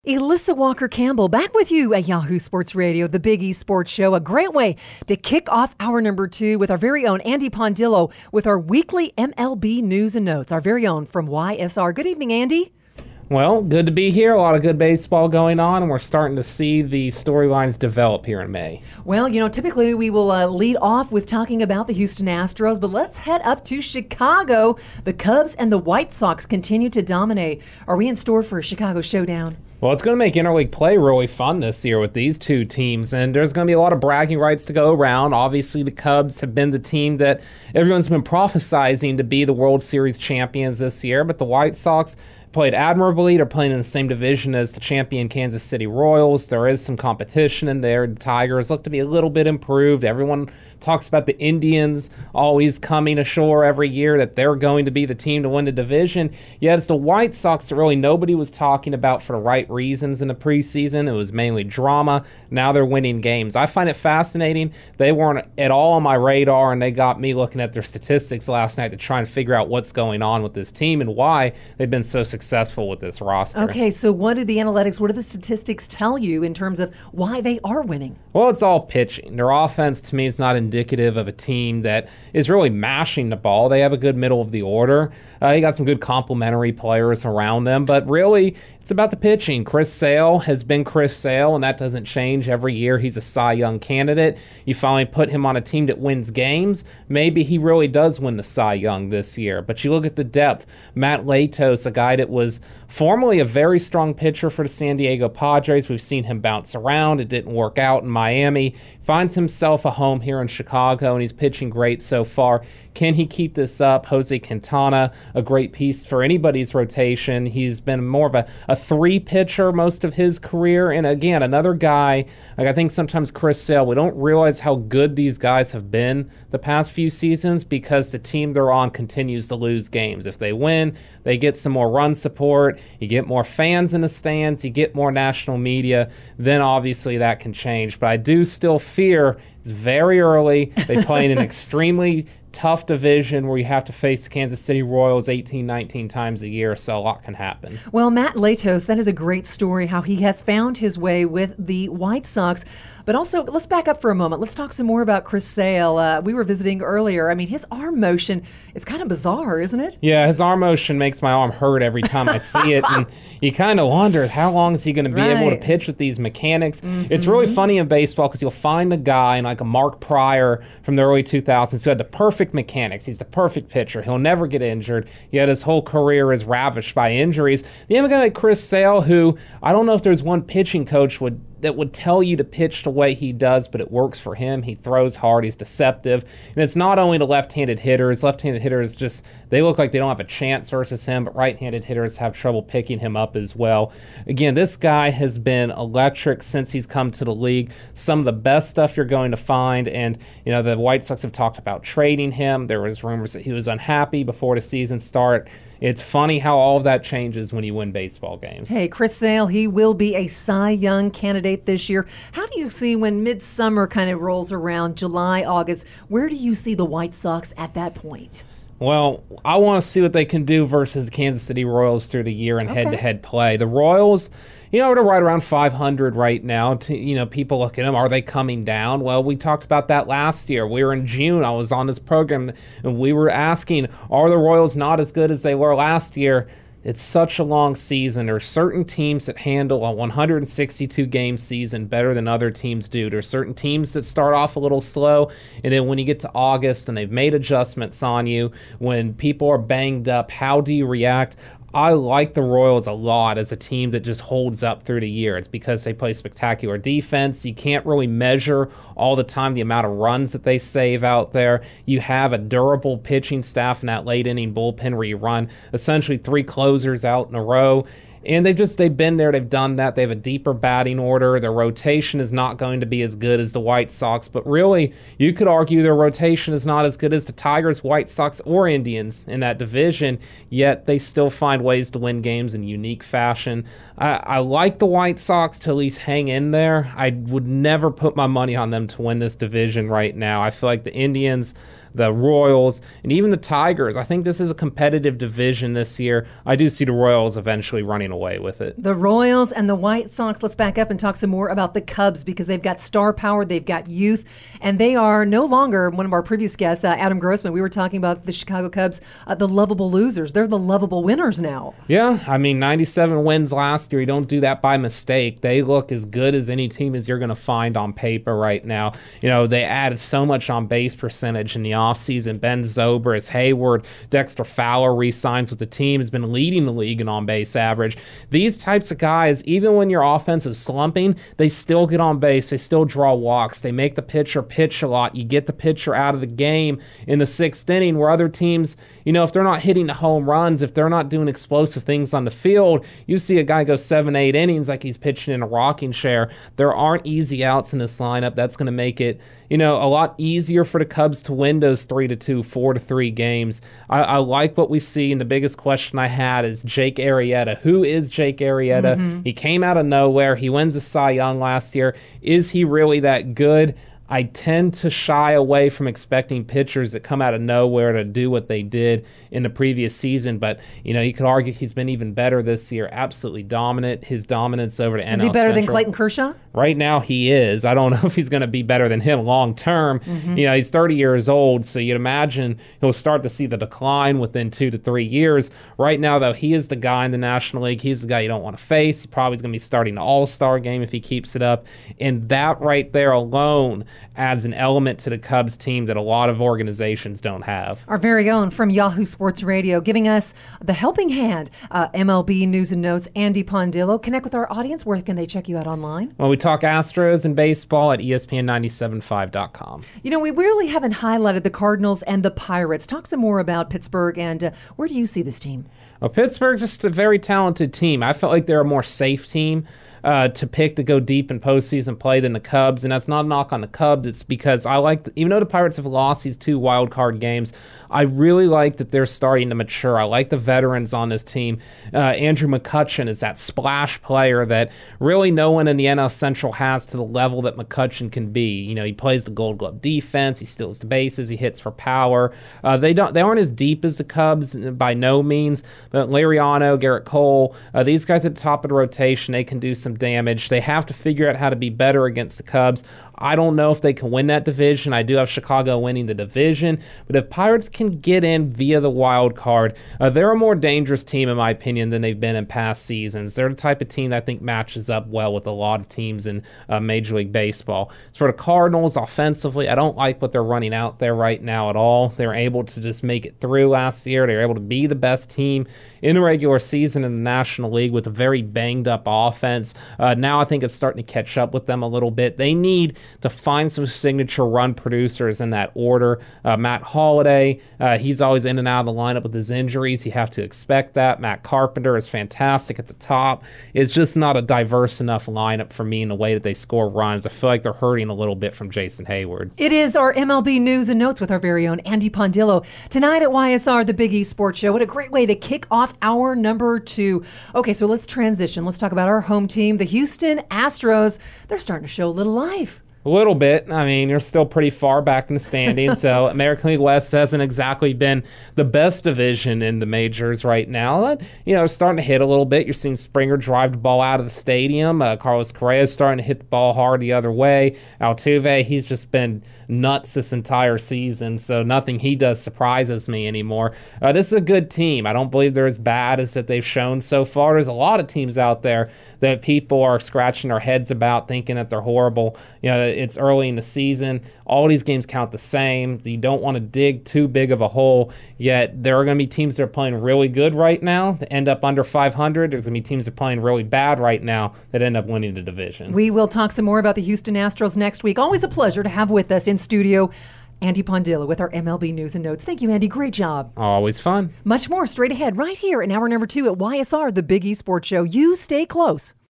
Elissa Walker-Campbell back with you at Yahoo Sports Radio, the Big E Sports Show. A great way to kick off hour number 2 with our very own Andy Pondillo with our weekly MLB news and notes, our very own from YSR. Good evening, Andy. Well, good to be here. A lot of good baseball going on, and we're starting to see the storylines develop here in May. Well, typically we will lead off with talking about the Houston Astros, but let's head up to Chicago. The Cubs and the White Sox continue to dominate. Are we in store for a Chicago showdown? Well, it's going to make interleague play really fun this year with these two teams, and there's going to be a lot of bragging rights to go around. Obviously, the Cubs have been the team that everyone's been prophesizing to be the World Series champions this year, but the White Sox played admirably. They're playing in the same division as the champion Kansas City Royals. There is some competition in there. The Tigers look to be a little bit improved. Everyone talks about the Indians always coming ashore every year, that they're going to be the team to win the division. Yet it's the White Sox that really nobody was talking about for the right reasons in the preseason. It was mainly drama. Now they're winning games. I find it fascinating. They weren't at all on my radar, and they got me looking at their statistics last night to try and figure out what's going on with this team and why they've been so successful with this roster. Okay, so what do the statistics tell you in terms of why they are winning? Well, it's all pitching. Their offense, to me, is not indicative of a team that is really mashing the ball. They have a good middle of the order. You got some good complementary players around them, but really, it's about the pitching. Chris Sale has been Chris Sale, and that doesn't change every year. He's a Cy Young candidate. You finally put him on a team that wins games. Maybe he really does win the Cy Young this year. But you look at the depth. Matt Latos, a guy that was formerly a very strong pitcher for the San Diego Padres. We've seen him bounce around. It didn't work out in Miami. Finds himself a home here in Chicago, and he's pitching great so far. Can he keep this up? Jose Quintana, a great piece for anybody's rotation. He's been more of a three-pitcher most of his career. And again, another guy, like I think sometimes Chris Sale, we don't realize how good these guys have been the past few seasons because the team they're on continues to lose games. If they win, they get some more run support, you get more fans in the stands, you get more national media, then obviously that can change. But I do still fear it's very early. They play in an extremely tough division where you have to face the Kansas City Royals 18, 19 times a year, so a lot can happen. Well, Matt Latos, that is a great story, how he has found his way with the White Sox. But also, let's back up for a moment. Let's talk some more about Chris Sale. We were visiting earlier. I mean, his arm motion is kind of bizarre, isn't it? Yeah, his arm motion makes my arm hurt every time I see it. And you kind of wonder, how long is he going to be able to pitch with these mechanics? Mm-hmm. It's really funny in baseball because you'll find a guy like a Mark Pryor from the early 2000s who had the perfect mechanics. He's the perfect pitcher. He'll never get injured, yet his whole career is ravished by injuries. You have a guy like Chris Sale who, I don't know if there's one pitching coach that would tell you to pitch the way he does, but it works for him. He throws hard. He's deceptive. And it's not only the left-handed hitters. Left-handed hitters they look like they don't have a chance versus him, but right-handed hitters have trouble picking him up as well. Again, this guy has been electric since he's come to the league. Some of the best stuff you're going to find, and the White Sox have talked about trading him. There was rumors that he was unhappy before the season start. It's funny how all of that changes when you win baseball games. Hey, Chris Sale, he will be a Cy Young candidate this year. How do you see when midsummer kind of rolls around, July, August, where do you see the White Sox at that point? Well, I want to see what they can do versus the Kansas City Royals through the year in head-to-head play. The Royals, they're right around 500 right now. People look at them. Are they coming down? Well, we talked about that last year. We were in June. I was on this program, and we were asking, are the Royals not as good as they were last year? It's such a long season. There are certain teams that handle a 162-game season better than other teams do. There are certain teams that start off a little slow, and then when you get to August and they've made adjustments on you, when people are banged up, how do you react? I like the Royals a lot as a team that just holds up through the year. It's because they play spectacular defense. You can't really measure all the time the amount of runs that they save out there. You have a durable pitching staff in that late inning bullpen where you run essentially 3 closers out in a row. And they've been there, they've done that. They have a deeper batting order. Their rotation is not going to be as good as the White Sox, but really, you could argue their rotation is not as good as the Tigers, White Sox, or Indians in that division, yet they still find ways to win games in unique fashion. I like the White Sox to at least hang in there. I would never put my money on them to win this division right now. I feel like the Indians, the Royals, and even the Tigers. I think this is a competitive division this year. I do see the Royals eventually running away with it. The Royals and the White Sox. Let's back up and talk some more about the Cubs because they've got star power, they've got youth, and they are no longer, one of our previous guests, Adam Grossman, we were talking about the Chicago Cubs, the lovable losers. They're the lovable winners now. Yeah, I mean, 97 wins last year. You don't do that by mistake. They look as good as any team as you're going to find on paper right now. You know, they added so much on base percentage in the offseason. Ben Zobrist, Hayward, Dexter Fowler re-signs with the team, has been leading the league in on-base average. These types of guys, even when your offense is slumping, they still get on base. They still draw walks. They make the pitcher pitch a lot. You get the pitcher out of the game in the sixth inning where other teams, you know, if they're not hitting the home runs, if they're not doing explosive things on the field, you see a guy go 7-8 innings like he's pitching in a rocking chair. There aren't easy outs in this lineup. That's going to make it, you know, a lot easier for the Cubs to win those 3-2, 4-3 games. I like what we see, and the biggest question I had is Jake Arrieta. Who is Jake Arrieta? Mm-hmm. He came out of nowhere. He wins a Cy Young last year. Is he really that good? I tend to shy away from expecting pitchers that come out of nowhere to do what they did in the previous season. But, you know, you could argue he's been even better this year. Absolutely dominant. His dominance over to NL Central. Is he better than Clayton Kershaw? Right now he is. I don't know if he's going to be better than him long term. Mm-hmm. You know, he's 30 years old, so you'd imagine he'll start to see the decline within 2 to 3 years. Right now, though, he is the guy in the National League. He's the guy you don't want to face. He probably is going to be starting the All-Star game if he keeps it up. And that right there alone adds an element to the Cubs team that a lot of organizations don't have. Our very own from Yahoo Sports Radio giving us the helping hand, MLB News and Notes, Andy Pondillo. Connect with our audience. Where can they check you out online? Well, we talk Astros and baseball at ESPN975.com. You know, we really haven't highlighted the Cardinals and the Pirates. Talk some more about Pittsburgh, and where do you see this team? Well, Pittsburgh's just a very talented team. I felt like they're a more safe team to pick to go deep in postseason play than the Cubs, and that's not a knock on the Cubs. It's because I like, even though the Pirates have lost these 2 wild card games, I really like that they're starting to mature. I like the veterans on this team. Andrew McCutchen is that splash player that really no one in the NL Central has to the level that McCutchen can be. You know, he plays the Gold Glove defense, he steals the bases, he hits for power. They aren't as deep as the Cubs by no means, but Liriano, Garrett Cole, these guys at the top of the rotation, they can do some damage. They have to figure out how to be better against the Cubs. I don't know if they can win that division. I do have Chicago winning the division, but if Pirates can get in via the wild card, they're a more dangerous team, in my opinion, than they've been in past seasons. They're the type of team that I think matches up well with a lot of teams in Major League Baseball. As for the Cardinals, offensively, I don't like what they're running out there right now at all. They were able to just make it through last year. They were able to be the best team in the regular season in the National League with a very banged-up offense. Now I think it's starting to catch up with them a little bit. They need to find some signature run producers in that order. Matt Holliday, he's always in and out of the lineup with his injuries. You have to expect that. Matt Carpenter is fantastic at the top. It's just not a diverse enough lineup for me in the way that they score runs. I feel like they're hurting a little bit from Jason Hayward. It is our MLB News and Notes with our very own Andy Pondillo. Tonight at YSR, the Big E Sports Show. What a great way to kick off hour number 2. Okay, so let's transition. Let's talk about our home team, the Houston Astros. They're starting to show a little life. A little bit. I mean, you're still pretty far back in the standings, so American League West hasn't exactly been the best division in the majors right now. But, you know, starting to hit a little bit. You're seeing Springer drive the ball out of the stadium. Carlos Correa is starting to hit the ball hard the other way. Altuve, he's just been nuts this entire season, so nothing he does surprises me anymore. This is a good team. I don't believe they're as bad as that they've shown so far. There's a lot of teams out there that people are scratching their heads about, thinking that they're horrible. You know, it's early in the season. All these games count the same. You don't want to dig too big of a hole, yet there are going to be teams that are playing really good right now that end up under 500. There's going to be teams that are playing really bad right now that end up winning the division. We will talk some more about the Houston Astros next week. Always a pleasure to have with us in studio Andy Pondillo with our MLB News and Notes. Thank you, Andy. Great job. Always fun. Much more straight ahead right here in hour number 2 at YSR, the Big E Sports Show. You stay close.